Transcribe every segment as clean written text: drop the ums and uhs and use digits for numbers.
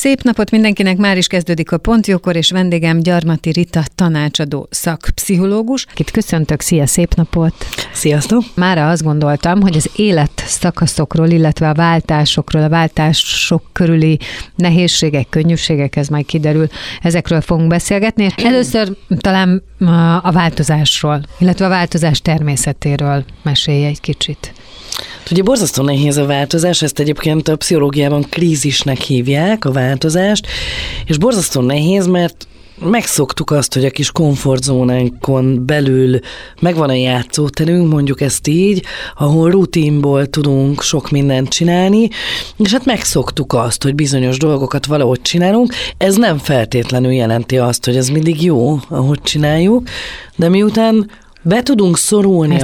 Szép napot mindenkinek, már is kezdődik a Pontjókor, és vendégem Gyarmati Rita tanácsadó szakpszichológus. Itt köszöntök, szia, szép napot! Sziasztok! Mára azt gondoltam, hogy az élet szakaszokról, illetve a váltásokról, a váltások körüli nehézségek, könnyűségek, ez majd kiderül, ezekről fogunk beszélgetni. Először talán a változásról, illetve a változás természetéről mesélj egy kicsit. Ugye borzasztó nehéz a változás, ezt egyébként a pszichológiában krízisnek hívják a változást, és borzasztó nehéz, mert megszoktuk azt, hogy a kis komfortzónánkon belül megvan a játszóterünk, mondjuk ezt így, ahol rutinból tudunk sok mindent csinálni, és hát megszoktuk azt, hogy bizonyos dolgokat valahogy csinálunk. Ez nem feltétlenül jelenti azt, hogy ez mindig jó, ahogy csináljuk, de miután be tudunk szorulni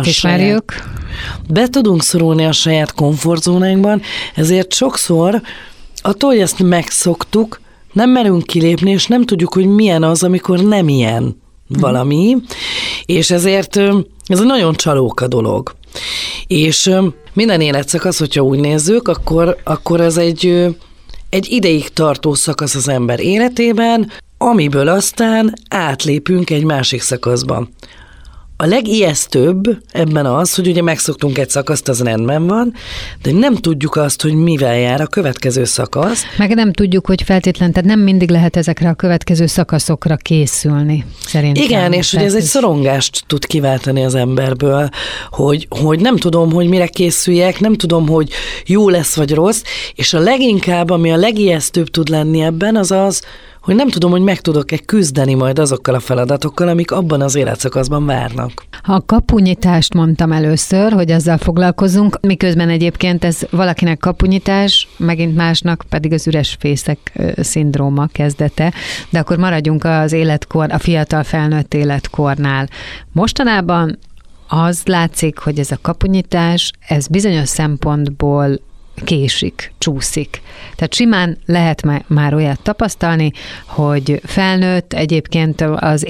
be tudunk szorulni a saját komfortzónánkban, ezért sokszor attól, hogy ezt megszoktuk, nem merünk kilépni, és nem tudjuk, hogy milyen az, amikor nem ilyen valami, és ezért ez egy nagyon csalóka dolog. És minden életszakasz, hogyha úgy nézzük, akkor ez egy ideig tartó szakasz az ember életében, amiből aztán átlépünk egy másik szakaszba. A legijesztőbb ebben az, hogy ugye megszoktunk egy szakaszt, az rendben van, de nem tudjuk azt, hogy mivel jár a következő szakasz. Meg nem tudjuk, hogy feltétlenül, tehát nem mindig lehet ezekre a következő szakaszokra készülni, szerintem. Igen, és hogy ez egy szorongást tud kiváltani az emberből, hogy nem tudom, hogy mire készüljek, nem tudom, hogy jó lesz vagy rossz, és a leginkább, ami a legijesztőbb tud lenni ebben, az az, hogy nem tudom, hogy meg tudok-e küzdeni majd azokkal a feladatokkal, amik abban az életszakaszban várnak. A kapunyitást mondtam először, hogy azzal foglalkozunk, miközben egyébként ez valakinek kapunyitás, megint másnak pedig az üres fészek szindróma kezdete, de akkor maradjunk az életkor, a fiatal felnőtt életkornál. Mostanában az látszik, hogy ez a kapunyitás, ez bizonyos szempontból késik, csúszik. Tehát simán lehet már olyat tapasztalni, hogy felnőtt, egyébként az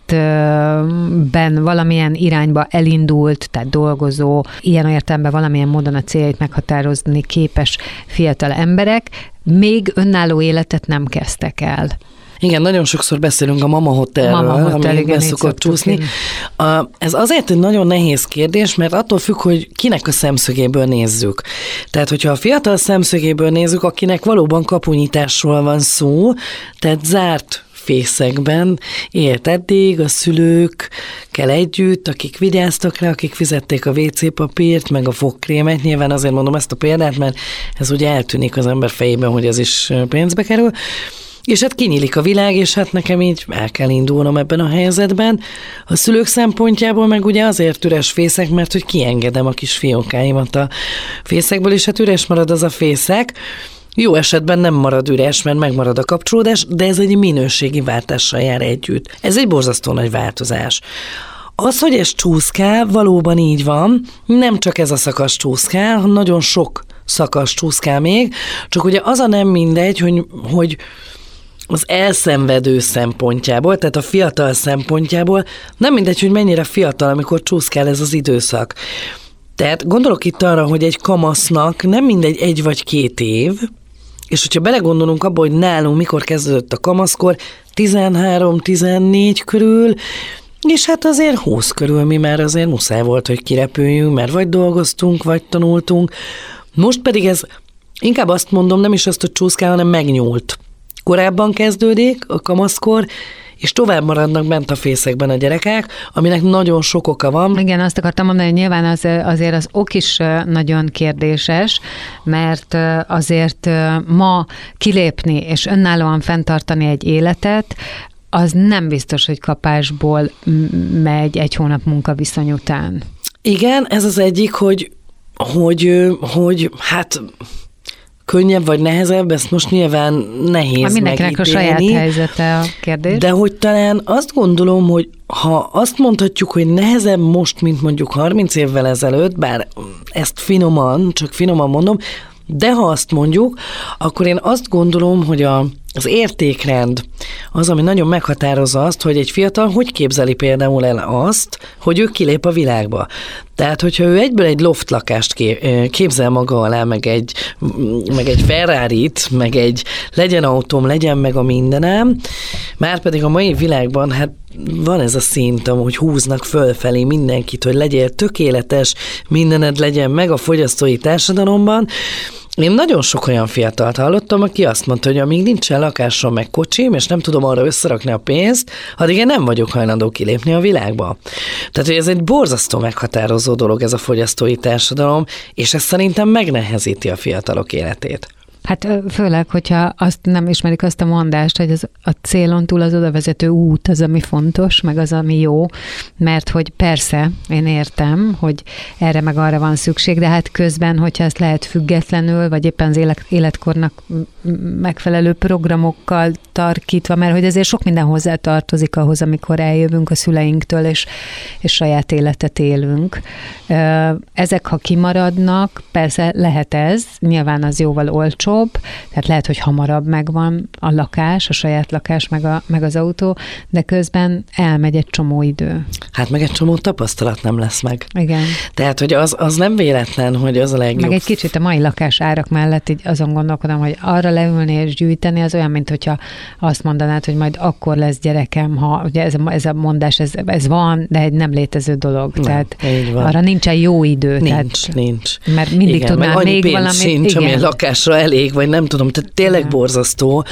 életben valamilyen irányba elindult, tehát dolgozó, ilyen értelemben valamilyen módon a céljait meghatározni képes fiatal emberek, még önálló életet nem kezdtek el. Igen, nagyon sokszor beszélünk a Mama Hotelről, ami be szokott csúszni. Ez azért egy nagyon nehéz kérdés, mert attól függ, hogy kinek a szemszögéből nézzük. Tehát, hogyha a fiatal szemszögéből nézzük, akinek valóban kapunyításról van szó, tehát zárt fészekben élt eddig, a szülőkkel együtt, akik vigyáztak rá, akik fizették a WC papírt, meg a fogkrémet. Nyilván azért mondom ezt a példát, mert ez ugye eltűnik az ember fejében, hogy ez is pénzbe kerül. És hát kinyílik a világ, és hát nekem így el kell indulnom ebben a helyzetben. A szülők szempontjából meg ugye azért üres fészek, mert hogy kiengedem a kis fiókáimat a fészekből, és hát üres marad az a fészek. Jó esetben nem marad üres, mert megmarad a kapcsolódás, de ez egy minőségi váltással jár együtt. Ez egy borzasztó nagy változás. Az, hogy ez csúszkál, valóban így van, nem csak ez a szakasz csúszkál, hanem nagyon sok szakasz csúszkál még, csak ugye az a nem mindegy, hogy az elszenvedő szempontjából, tehát a fiatal szempontjából nem mindegy, hogy mennyire fiatal, amikor csúszkál ez az időszak. Tehát gondolok itt arra, hogy egy kamasznak nem mindegy 1 vagy 2 év, és hogyha belegondolunk abba, hogy nálunk mikor kezdődött a kamaszkor, 13-14 körül, és hát azért 20 körül mi már azért muszáj volt, hogy kirepüljünk, mert vagy dolgoztunk, vagy tanultunk. Most pedig ez, inkább azt mondom, nem is azt, hogy csúszkál, hanem megnyúlt. Korábban kezdődik a kamaszkor, és tovább maradnak bent a fészekben a gyerekek, aminek nagyon sok oka van. Igen, azt akartam mondani, hogy nyilván azért az ok is nagyon kérdéses, mert azért ma kilépni és önállóan fenntartani egy életet, az nem biztos, hogy kapásból megy 1 hónap munkaviszony után. Igen, ez az egyik, hogy hát könnyebb vagy nehezebb, ezt most nyilván nehéz mindenkinek megítélni. A saját helyzete a kérdés. De hogy talán azt gondolom, hogy ha azt mondhatjuk, hogy nehezebb most, mint mondjuk 30 évvel ezelőtt, bár ezt csak finoman mondom, de ha azt mondjuk, akkor én azt gondolom, hogy az értékrend, az, ami nagyon meghatározza azt, hogy egy fiatal hogy képzeli például el azt, hogy ő kilép a világba. Tehát, hogyha ő egyből egy loftlakást képzel maga alá, meg egy Ferrarit, meg egy legyen autóm, legyen meg a mindenem, márpedig a mai világban hát van ez a szint, hogy húznak fölfelé mindenkit, hogy legyél tökéletes, mindened legyen meg a fogyasztói társadalomban. Én nagyon sok olyan fiatalt hallottam, aki azt mondta, hogy amíg nincsen lakásom meg kocsim, és nem tudom arra összerakni a pénzt, addig én nem vagyok hajlandó kilépni a világba. Tehát, hogy ez egy borzasztó meghatározó dolog ez a fogyasztói társadalom, és ez szerintem megnehezíti a fiatalok életét. Hát főleg, hogyha azt nem ismerik azt a mondást, hogy a célon túl az odavezető út az, ami fontos, meg az, ami jó, mert hogy persze, én értem, hogy erre meg arra van szükség, de hát közben, hogyha ezt lehet függetlenül, vagy éppen az életkornak megfelelő programokkal tarkítva, mert hogy ezért sok minden hozzá tartozik ahhoz, amikor eljövünk a szüleinktől, és saját életet élünk. Ezek, ha kimaradnak, persze lehet ez, nyilván az jóval olcsó, tehát lehet, hogy hamarabb megvan a lakás, a saját lakás, meg az autó, de közben elmegy egy csomó idő. Hát meg egy csomó tapasztalat nem lesz meg. Igen. Tehát, hogy az nem véletlen, hogy az a legjobb. Meg egy kicsit a mai lakás árak mellett így azon gondolkodom, hogy arra leülni és gyűjteni, az olyan, mint hogyha azt mondanád, hogy majd akkor lesz gyerekem, ha ugye ez a mondás, ez van, de egy nem létező dolog. Nem, tehát arra nincsen jó idő. Nincs. Mert mindig tudnál még valamit. Sincs, ami lakásra elég, vagy nem tudom, tehát tényleg borzasztó.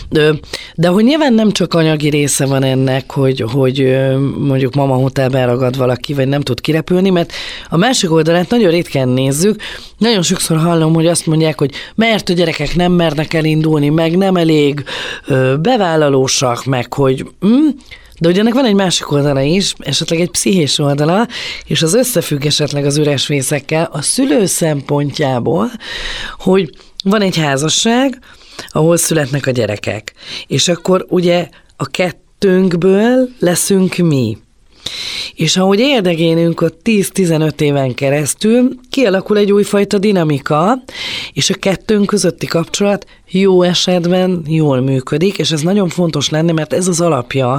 De hogy nyilván nem csak anyagi része van ennek, hogy mondjuk mama hotelben ragad valaki, vagy nem tud kirepülni, mert a másik oldalát nagyon ritkán nézzük. Nagyon sokszor hallom, hogy azt mondják, hogy mert a gyerekek nem mernek elindulni, meg nem elég bevállalósak, meg hogy... De ugye ennek van egy másik oldala is, esetleg egy pszichés oldala, és az összefügg esetleg az üres fészekkel a szülő szempontjából, hogy van egy házasság, ahol születnek a gyerekek, és akkor ugye a kettőnkből leszünk mi. És ahogy érdegélünk ott 10-15 éven keresztül, kialakul egy újfajta dinamika, és a kettőnk közötti kapcsolat jó esetben jól működik, és ez nagyon fontos lenne, mert ez az alapja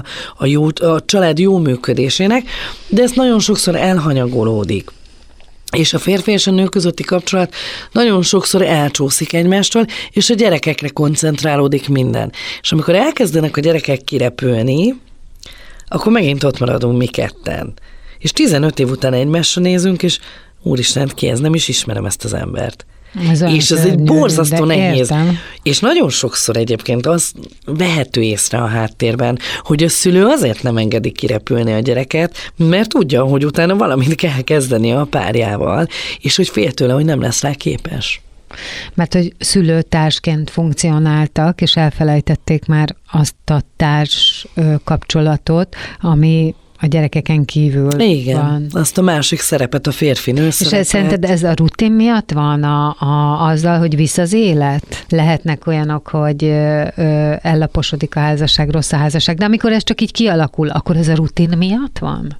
a család jó működésének, de ez nagyon sokszor elhanyagolódik. És a férfi és a nő közötti kapcsolat nagyon sokszor elcsúszik egymástól, és a gyerekekre koncentrálódik minden. És amikor elkezdenek a gyerekek kirepülni, akkor megint ott maradunk mi ketten. És 15 év után egymásra nézünk, és úristen, ki ez, nem is ismerem ezt az embert. És ez egy borzasztó nehéz. Értem. És nagyon sokszor egyébként az vehető észre a háttérben, hogy a szülő azért nem engedi kirepülni a gyereket, mert tudja, hogy utána valamit kell kezdeni a párjával, és hogy fél tőle, hogy nem lesz rá képes. Mert hogy szülőtársként funkcionáltak, és elfelejtették már azt a társ kapcsolatot, ami a gyerekeken kívül van. Azt a másik szerepet, a férfi-nő szerepet. És szerinted ez a rutin miatt van azzal, hogy visz az élet? Lehetnek olyanok, hogy ellaposodik a házasság, rossz a házasság, de amikor ez csak így kialakul, akkor ez a rutin miatt van?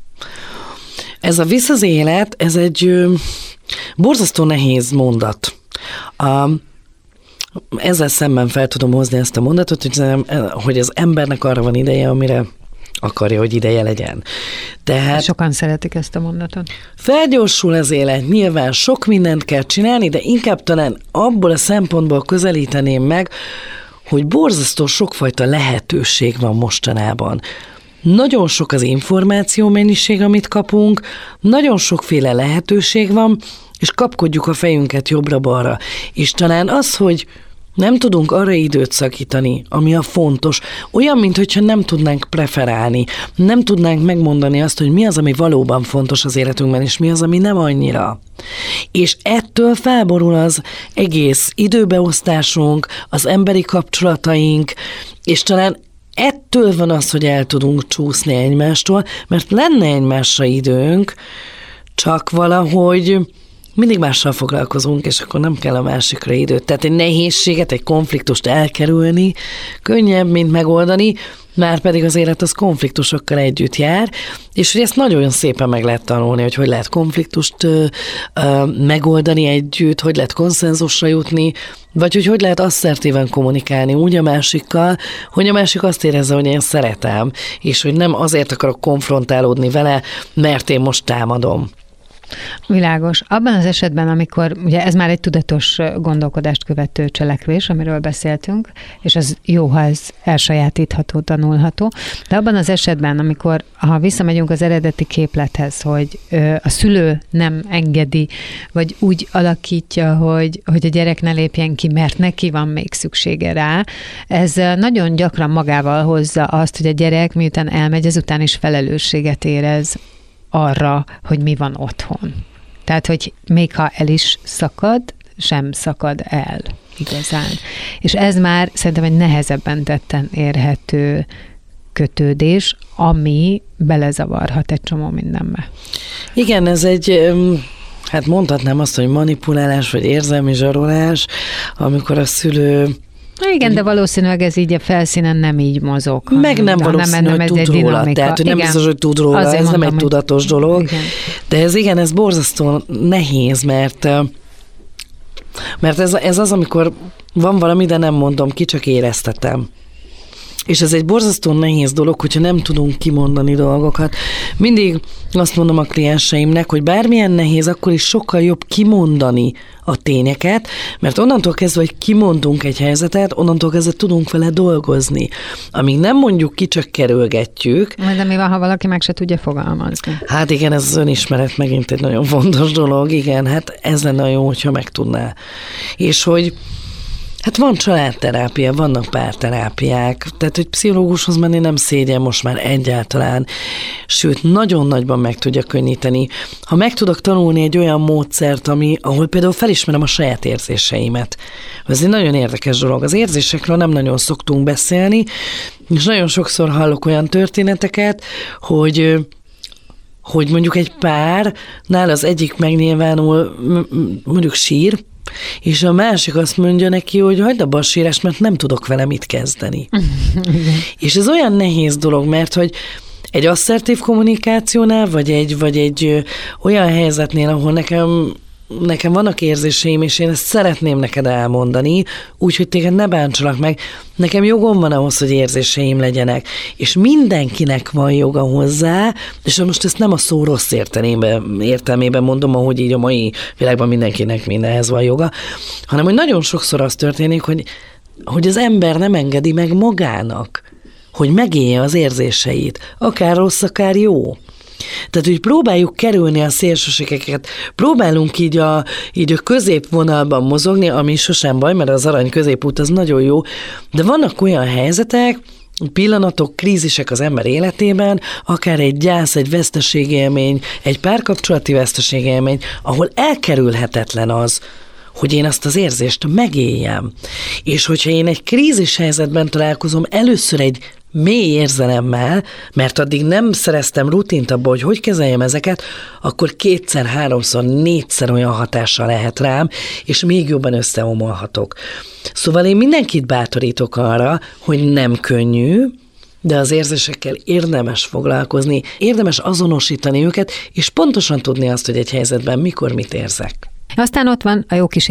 Ez a visz az élet, ez egy borzasztó nehéz mondat. Ezzel szemben fel tudom hozni ezt a mondatot, hogy az embernek arra van ideje, amire akarja, hogy ideje legyen. Tehát sokan szeretik ezt a mondatot. Felgyorsul az élet, nyilván sok mindent kell csinálni, de inkább talán abból a szempontból közelíteném meg, hogy borzasztó sokfajta lehetőség van mostanában. Nagyon sok az információ mennyiség, amit kapunk, nagyon sokféle lehetőség van, és kapkodjuk a fejünket jobbra-balra. És talán az, hogy nem tudunk arra időt szakítani, ami a fontos, olyan, mintha nem tudnánk preferálni, nem tudnánk megmondani azt, hogy mi az, ami valóban fontos az életünkben, és mi az, ami nem annyira. És ettől felborul az egész időbeosztásunk, az emberi kapcsolataink, és talán ettől van az, hogy el tudunk csúszni egymástól, mert lenne egymásra időnk, csak valahogy mindig mással foglalkozunk, és akkor nem kell a másikra időt. Tehát egy nehézséget, egy konfliktust elkerülni könnyebb, mint megoldani, már pedig az élet az konfliktusokkal együtt jár, és hogy ezt nagyon szépen meg lehet tanulni, hogy lehet konfliktust megoldani együtt, hogy lehet konszenzusra jutni, vagy hogy lehet asszertíven kommunikálni úgy a másikkal, hogy a másik azt érezze, hogy én szeretem, és hogy nem azért akarok konfrontálódni vele, mert én most támadom. Világos. Abban az esetben, amikor, ugye ez már egy tudatos gondolkodást követő cselekvés, amiről beszéltünk, és az jó, ha ez elsajátítható, tanulható, de abban az esetben, amikor, ha visszamegyünk az eredeti képlethez, hogy a szülő nem engedi, vagy úgy alakítja, hogy a gyerek ne lépjen ki, mert neki van még szüksége rá, ez nagyon gyakran magával hozza azt, hogy a gyerek miután elmegy, ezután is felelősséget érez arra, hogy mi van otthon. Tehát, hogy még ha el is szakad, sem szakad el igazán. És ez már szerintem egy nehezebben tetten érhető kötődés, ami belezavarhat egy csomó mindenbe. Igen, ez egy, hát mondhatnám azt, hogy manipulálás, vagy érzelmi zsarolás, amikor a szülő... Igen, de valószínűleg ez így a felszínen nem így mozog. Meg nem valószínű, hogy tud róla. Tehát, hogy nem biztos, hogy tud róla, ez nem egy tudatos dolog. Igen. De ez borzasztó nehéz, mert ez az, amikor van valami, de nem mondom ki, csak éreztetem. És ez egy borzasztó nehéz dolog, hogyha nem tudunk kimondani dolgokat. Mindig azt mondom a klienseimnek, hogy bármilyen nehéz, akkor is sokkal jobb kimondani a tényeket, mert onnantól kezdve, hogy kimondunk egy helyzetet, onnantól kezdve tudunk vele dolgozni. Amíg nem mondjuk ki, csak kerülgetjük. De mi van, ha valaki meg se tudja fogalmazni? Hát igen, ez az önismeret megint egy nagyon fontos dolog, igen, hát ez lenne jó, hogyha megtudná. És hogy hát van családterápia, vannak párterápiák, tehát hogy pszichológushoz menni nem szégyen most már egyáltalán, sőt, nagyon nagyban meg tudja könnyíteni. Ha meg tudok tanulni egy olyan módszert, ahol például felismerem a saját érzéseimet. Ez egy nagyon érdekes dolog. Az érzésekről nem nagyon szoktunk beszélni, és nagyon sokszor hallok olyan történeteket, hogy mondjuk egy párnál az egyik megnyilvánul, mondjuk sír, és a másik azt mondja neki, hogy hagyd abba a sírást, mert nem tudok vele mit kezdeni. És ez olyan nehéz dolog, mert hogy egy asszertív kommunikációnál, vagy egy olyan helyzetnél, ahol nekem vannak érzéseim, és én ezt szeretném neked elmondani, úgyhogy téged ne bántsalak meg. Nekem jogom van ahhoz, hogy érzéseim legyenek, és mindenkinek van joga hozzá, és most ezt nem a szó rossz értelmében mondom, ahogy így a mai világban mindenkinek mindenhez van joga, hanem hogy nagyon sokszor az történik, hogy az ember nem engedi meg magának, hogy megélje az érzéseit, akár rossz, akár jó. Tehát, hogy próbáljuk kerülni a szélsőségeket, próbálunk így a középvonalban mozogni, ami sosem baj, mert az arany középút az nagyon jó, de vannak olyan helyzetek, pillanatok, krízisek az ember életében, akár egy gyász, egy veszteségélmény, egy párkapcsolati veszteségélmény, ahol elkerülhetetlen az, hogy én azt az érzést megéljem. És hogyha én egy krízis helyzetben találkozom először egy mély érzelemmel, mert addig nem szereztem rutint abba, hogy kezeljem ezeket, akkor 2-szer, 3-szor, 4-szer olyan hatással lehet rám, és még jobban összeomolhatok. Szóval én mindenkit bátorítok arra, hogy nem könnyű, de az érzésekkel érdemes foglalkozni, érdemes azonosítani őket, és pontosan tudni azt, hogy egy helyzetben mikor mit érzek. Aztán ott van a jó kis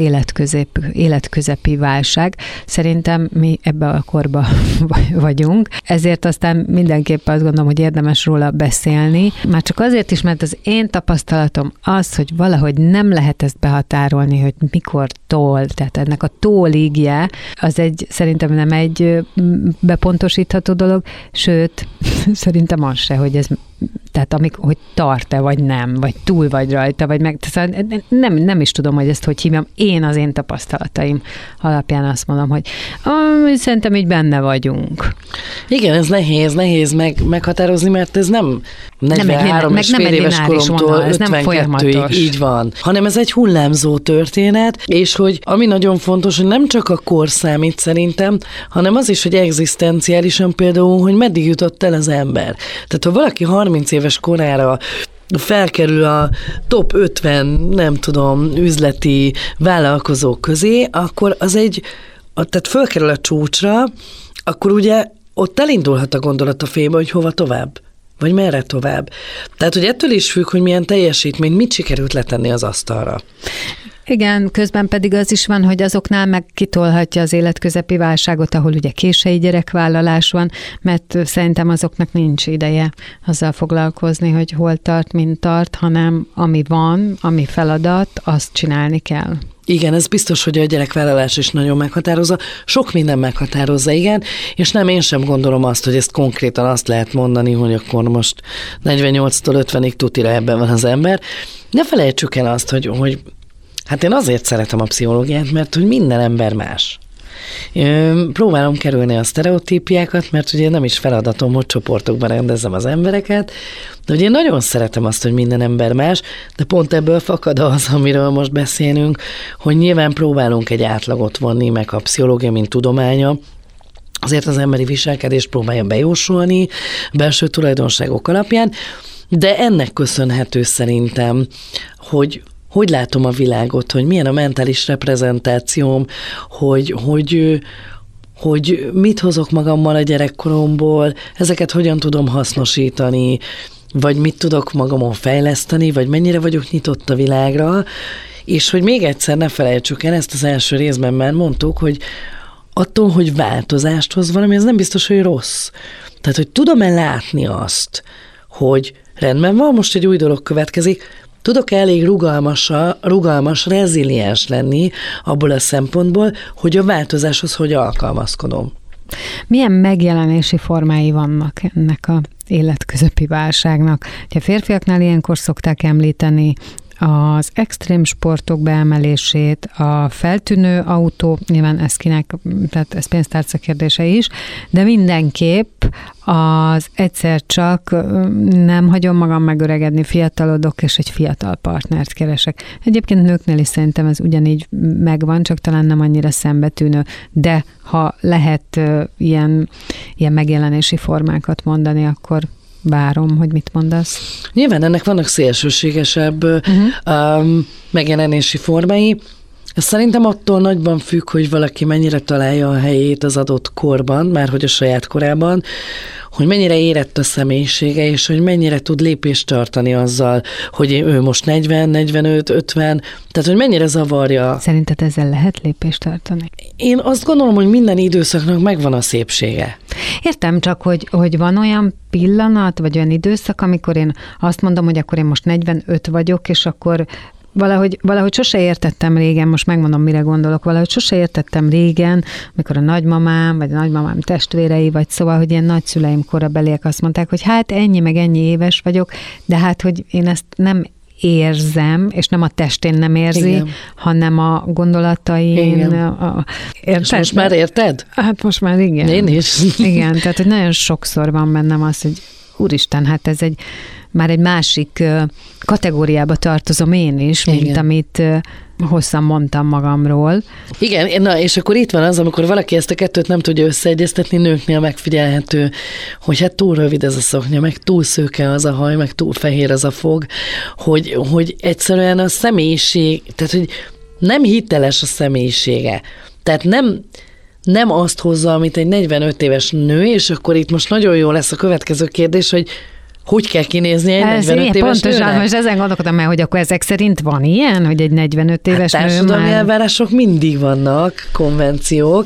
életközepi válság. Szerintem mi ebbe a korba vagyunk, ezért aztán mindenképp azt gondolom, hogy érdemes róla beszélni. Már csak azért is, mert az én tapasztalatom az, hogy valahogy nem lehet ezt behatárolni, hogy mikor tól, tehát ennek a tóligje, az szerintem nem egy bepontosítható dolog, sőt, szerintem az se, hogy ez tehát hogy tart-e, vagy nem, vagy túl vagy rajta, vagy meg, nem is tudom, hogy ezt hogy hívjam. Én az én tapasztalataim alapján azt mondom, hogy szerintem így benne vagyunk. Igen, ez nehéz meghatározni, mert ez nem 43 és fél éves koromtól 52-ig így van, hanem ez egy hullámzó történet, és hogy ami nagyon fontos, hogy nem csak a kor számít szerintem, hanem az is, hogy egzisztenciálisan például, hogy meddig jutott el az ember. Tehát ha valaki 30 éves korára felkerül a top 50, nem tudom, üzleti vállalkozók közé, akkor az tehát fölkerül a csúcsra, akkor ugye ott elindulhat a gondolat a fejébe, hogy hova tovább, vagy merre tovább. Tehát, hogy ettől is függ, hogy milyen teljesítményt, mit sikerült letenni az asztalra. Igen, közben pedig az is van, hogy azoknál meg kitolhatja az életközepi válságot, ahol ugye késői gyerekvállalás van, mert szerintem azoknak nincs ideje azzal foglalkozni, hogy hol tart, mint tart, hanem ami van, ami feladat, azt csinálni kell. Igen, ez biztos, hogy a gyerekvállalás is nagyon meghatározza. Sok minden meghatározza, igen, és nem, én sem gondolom azt, hogy ezt konkrétan azt lehet mondani, hogy akkor most 48-tól 50-ig tutira ebben van az ember. Ne felejtsük el azt, hogy hát én azért szeretem a pszichológiát, mert hogy minden ember más. Próbálom kerülni a sztereotípiákat, mert ugye nem is feladatom, hogy csoportokban rendezzem az embereket, de ugye én nagyon szeretem azt, hogy minden ember más, de pont ebből fakad az, amiről most beszélünk, hogy nyilván próbálunk egy átlagot vonni, meg a pszichológia, mint tudománya, azért az emberi viselkedést próbálja bejósolni belső tulajdonságok alapján, de ennek köszönhető szerintem, hogy látom a világot, hogy milyen a mentális reprezentációm, hogy mit hozok magammal a gyerekkoromból, ezeket hogyan tudom hasznosítani, vagy mit tudok magamon fejleszteni, vagy mennyire vagyok nyitott a világra, és hogy még egyszer ne felejtsük el, ezt az első részben már mondtuk, hogy attól, hogy változást hoz valami, ez nem biztos, hogy rossz. Tehát, hogy tudom-e látni azt, hogy rendben van, most egy új dolog következik, tudok elég rugalmas, reziliens lenni abból a szempontból, hogy a változáshoz hogy alkalmazkodom. Milyen megjelenési formái vannak ennek az életközepi válságnak? A férfiaknál ilyenkor szokták említeni az extrém sportok beemelését, a feltűnő autó, nyilván ez kinek, tehát ez pénztárca kérdése is, de mindenképp az egyszer csak nem hagyom magam megöregedni, fiatalodok, és egy fiatal partnert keresek. Egyébként nőknél is szerintem ez ugyanígy megvan, csak talán nem annyira szembetűnő, de ha lehet ilyen megjelenési formákat mondani, akkor várom, hogy mit mondasz. Nyilván ennek vannak szélsőségesebb megjelenési formái. Ez szerintem attól nagyban függ, hogy valaki mennyire találja a helyét az adott korban, már hogy a saját korában, hogy mennyire érett a személyisége, és hogy mennyire tud lépést tartani azzal, hogy ő most 40, 45, 50, tehát hogy mennyire zavarja. Szerinted ezzel lehet lépést tartani? Én azt gondolom, hogy minden időszaknak megvan a szépsége. Értem, csak hogy van olyan pillanat, vagy olyan időszak, amikor én azt mondom, hogy akkor én most 45 vagyok, és akkor Valahogy sose értettem régen, most megmondom, mire gondolok, valahogy sose értettem régen, amikor a nagymamám, vagy a nagymamám testvérei, vagy szóval, hogy ilyen nagyszüleim korabeliek azt mondták, hogy hát ennyi meg ennyi éves vagyok, de hát, hogy én ezt nem érzem, és nem a testén nem érzi, igen, hanem a gondolatain. És most már érted? Hát most már igen. Én is. Igen, tehát hogy nagyon sokszor van bennem az, hogy úristen, hát ez már egy másik kategóriába tartozom én is, mint igen, amit hosszan mondtam magamról. Igen, na és akkor itt van az, amikor valaki ezt a kettőt nem tudja összeegyeztetni, nőknél megfigyelhető, hogy hát túl rövid ez a szoknya, meg túl szőke az a haj, meg túl fehér az a fog, hogy egyszerűen a személyiség, tehát hogy nem hiteles a személyisége. Tehát nem azt hozza, amit egy 45 éves nő, és akkor itt most nagyon jó lesz a következő kérdés, hogy kell kinézni egy 45 éves pontosan, most ezen gondolkodom el, hogy akkor ezek szerint van ilyen, hogy egy 45 éves nő már... Társadalmi elvárások mindig vannak, konvenciók.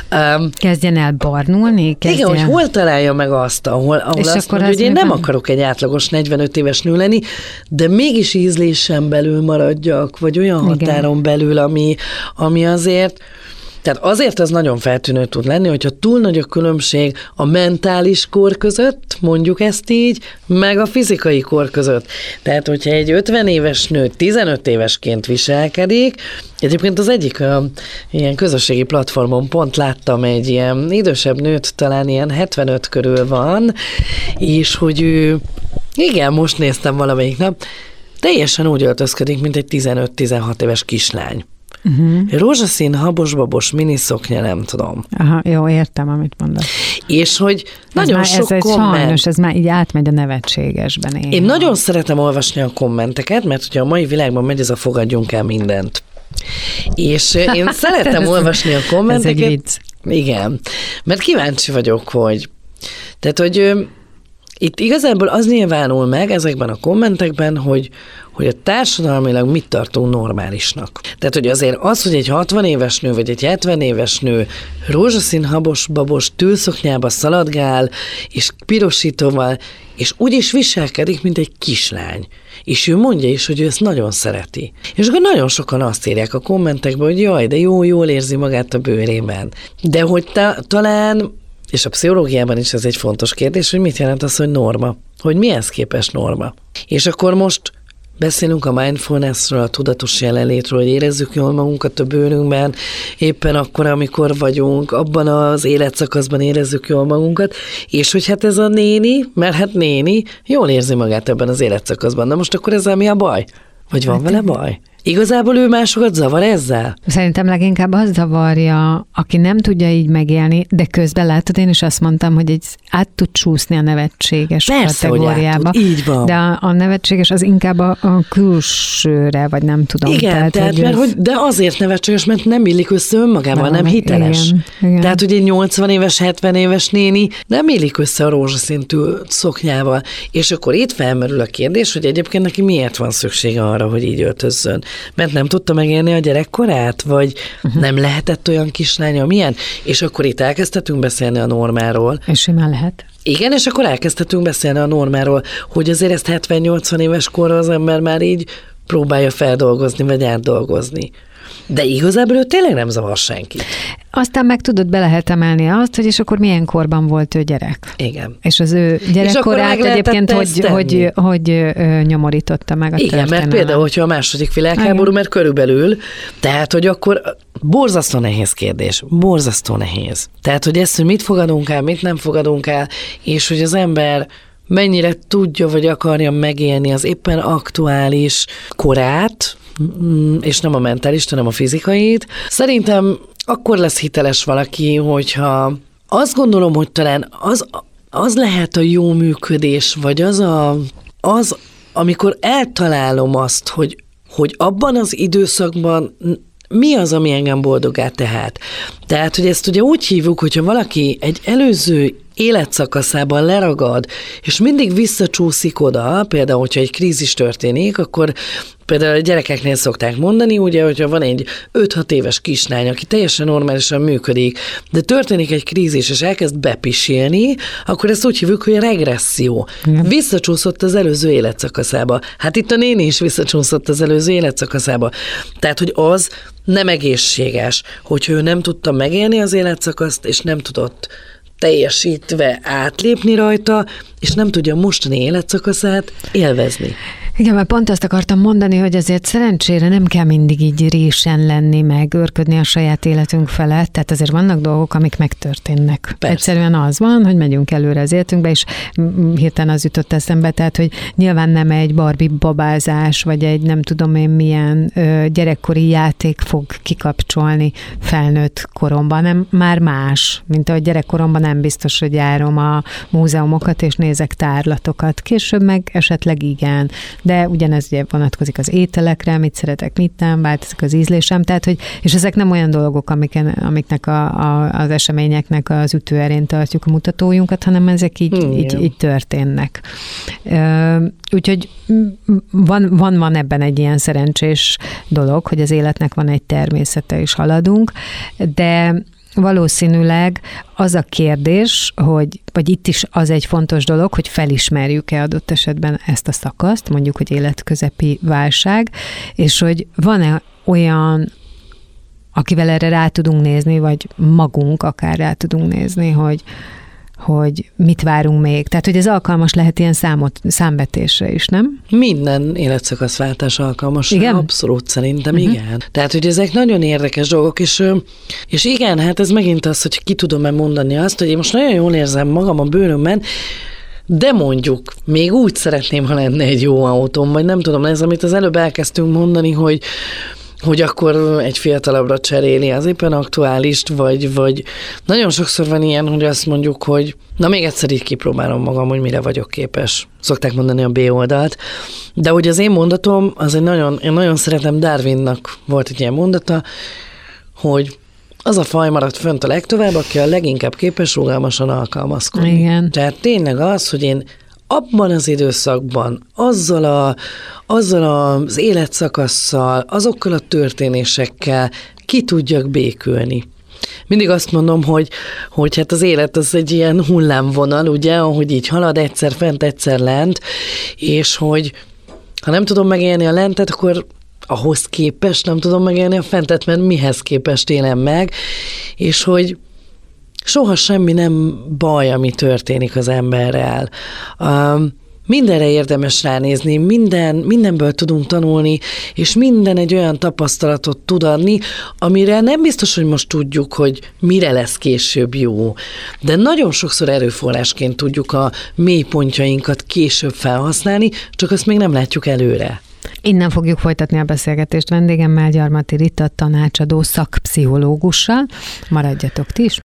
Kezdjen el barnulni? Igen, hogy hol találja meg azt, ahol azt mondja, hogy én nem akarok egy átlagos 45 éves nő lenni, de mégis ízlésen belül maradjak, vagy olyan határon belül, ami azért... Tehát azért ez nagyon feltűnő tud lenni, hogyha túl nagy a különbség a mentális kor között, mondjuk ezt így, meg a fizikai kor között. Tehát, hogyha egy 50 éves nő 15 évesként viselkedik, egyébként az egyik ilyen közösségi platformon pont láttam egy ilyen idősebb nőt, talán ilyen 75 körül van, és hogy ő, igen, most néztem valamelyik nap, teljesen úgy öltözködik, mint egy 15-16 éves kislány. Rózsaszín, habos-babos, miniszoknya, nem tudom. Aha, jó, értem, amit mondasz. És hogy nagyon sok komment... Sajnos, ez már így átmegy a nevetségesben. Én nagyon szeretem olvasni a kommenteket, mert hogyha a mai világban megy ez a fogadjunk el mindent. És én szeretem olvasni a kommenteket. Ez egy vicc. Igen, mert kíváncsi vagyok, hogy Tehát, hogy itt igazából az nyilvánul meg ezekben a kommentekben, hogy a társadalmilag mit tartunk normálisnak. Tehát, hogy azért az, hogy egy 60 éves nő, vagy egy 70 éves nő rózsaszín habos-babos tűlszoknyába szaladgál, és pirosítóval, és úgy is viselkedik, mint egy kislány. És ő mondja is, hogy ő ezt nagyon szereti. És akkor nagyon sokan azt írják a kommentekben, hogy jaj, de jól érzi magát a bőrében. De hogy talán, és a pszichológiában is ez egy fontos kérdés, hogy mit jelent az, hogy norma? Hogy mihez képest norma? És akkor most beszélünk a mindfulnessről, a tudatos jelenlétről, hogy érezzük jól magunkat a bőrünkben, éppen akkor, amikor vagyunk, abban az életszakaszban érezzük jól magunkat, és hogy hát ez a néni, mert hát néni jól érzi magát ebben az életszakaszban. Na most akkor ezzel mi a baj? Vagy van vele baj? Igazából ő másokat zavar ezzel? Szerintem leginkább az zavarja, aki nem tudja így megélni, de közben látod, én is azt mondtam, hogy át tud csúszni a nevetséges persze, kategóriába. Hogy így van. De a nevetséges az inkább a külsőre, vagy nem tudom. Igen, de azért nevetséges, mert nem illik össze önmagával, nem hiteles. Igen. Tehát, hogy egy 80 éves, 70 éves néni nem illik össze a rózsaszintű szoknyával. És akkor itt felmerül a kérdés, hogy egyébként neki miért van szüksége arra, hogy így öltözzön. Mert nem tudta megélni a gyerekkorát, vagy nem lehetett olyan kislánya, amilyen, és akkor itt elkezdhetünk beszélni a normáról. És simán lehet. Igen, és akkor elkezdhetünk beszélni a normáról, hogy azért ezt 70-80 éves korra az ember már így próbálja feldolgozni, vagy átdolgozni. De igazából ő tényleg nem zavar senkit. Aztán meg tudod, be lehet emelni azt, hogy és akkor milyen korban volt ő gyerek. Igen. És az ő gyerekkorát egyébként hogy nyomorította meg a történelem. Igen, mert például, hogyha a második világháború, mert körülbelül, tehát, hogy akkor borzasztó nehéz kérdés. Borzasztó nehéz. Tehát, hogy ezt, hogy mit fogadunk el, mit nem fogadunk el, és hogy az ember mennyire tudja, vagy akarja megélni az éppen aktuális korát, és nem a mentális, hanem a fizikait. Szerintem akkor lesz hiteles valaki, hogyha azt gondolom, hogy talán az lehet a jó működés, vagy az amikor eltalálom azt, hogy abban az időszakban mi az, ami engem boldogá tehet. Tehát, hogy ezt ugye úgy hívjuk, hogyha valaki egy előző életszakaszában leragad, és mindig visszacsúszik oda, például, hogyha egy krízis történik, akkor például a gyerekeknél szokták mondani, ugye, hogyha van egy 5-6 éves kislány, aki teljesen normálisan működik, de történik egy krízis, és elkezd bepisilni, akkor ezt úgy hívjuk, hogy regresszió. Visszacsúszott az előző életszakaszába. Hát itt a néni is visszacsúszott az előző életszakaszába. Tehát, hogy az nem egészséges, hogyha ő nem tudta megélni az életszakaszt, és nem tudott teljesítve átlépni rajta, és nem tudja a mostani életszakaszát élvezni. Igen, mert pont azt akartam mondani, hogy azért szerencsére nem kell mindig így résen lenni, meg őrködni a saját életünk felett, tehát azért vannak dolgok, amik megtörténnek. Persze. Egyszerűen az van, hogy megyünk előre az életünkbe, és hirtelen az jutott eszembe, tehát, hogy nyilván nem egy Barbie babázás, vagy egy nem tudom én milyen gyerekkori játék fog kikapcsolni felnőtt koromban, nem már más, mint ahogy gyerekkoromban nem biztos, hogy járom a múzeumokat, és nézek tárlatokat. Később meg esetleg igen. De ugyanez ugye vonatkozik az ételekre, mit szeretek, mit nem, változik az ízlésem, tehát, hogy, és ezek nem olyan dolgok, amiknek az eseményeknek az ütőerén tartjuk a mutatójunkat, hanem ezek így történnek. Úgyhogy van ebben egy ilyen szerencsés dolog, hogy az életnek van egy természete, és haladunk, de valószínűleg az a kérdés, vagy itt is az egy fontos dolog, hogy felismerjük-e adott esetben ezt a szakaszt, mondjuk, hogy életközepi válság, és hogy van-e olyan, akivel erre rá tudunk nézni, vagy magunk akár rá tudunk nézni, hogy mit várunk még. Tehát, hogy ez alkalmas lehet ilyen számvetésre is, nem? Minden életszakaszváltás alkalmas. Igen? Abszolút szerintem, igen. Tehát, hogy ezek nagyon érdekes dolgok, és igen, hát ez megint az, hogy ki tudom-e mondani azt, hogy én most nagyon jól érzem magam a bőrömben, de mondjuk még úgy szeretném, ha lenne egy jó autóm, vagy nem tudom, ez, amit az előbb elkezdtünk mondani, hogy akkor egy fiatalabbra cseréli az éppen aktuálist, vagy nagyon sokszor van ilyen, hogy azt mondjuk, hogy na még egyszer így kipróbálom magam, hogy mire vagyok képes. Szokták mondani a B oldalt. De hogy az én mondatom, én nagyon szeretem, Darwinnak volt egy ilyen mondata, hogy az a faj maradt fönt a legtovább, aki a leginkább képes rugalmasan alkalmazkodni. Igen. Tehát tényleg az, hogy én abban az időszakban, azzal az életszakasszal, azokkal a történésekkel ki tudjak békülni. Mindig azt mondom, hogy hát az élet az egy ilyen hullámvonal, ugye, ahogy így halad, egyszer fent, egyszer lent, és hogy ha nem tudom megélni a lentet, akkor ahhoz képest nem tudom megélni a fentet, mert mihez képest élem meg, és hogy soha semmi nem baj, ami történik az emberrel. Mindenre érdemes ránézni, mindenből tudunk tanulni, és minden egy olyan tapasztalatot tud adni, amire nem biztos, hogy most tudjuk, hogy mire lesz később jó. De nagyon sokszor erőforrásként tudjuk a mélypontjainkat később felhasználni, csak azt még nem látjuk előre. Innen fogjuk folytatni a beszélgetést vendégemmel, Gyarmati Rita tanácsadó szakpszichológussal. Maradjatok ti is.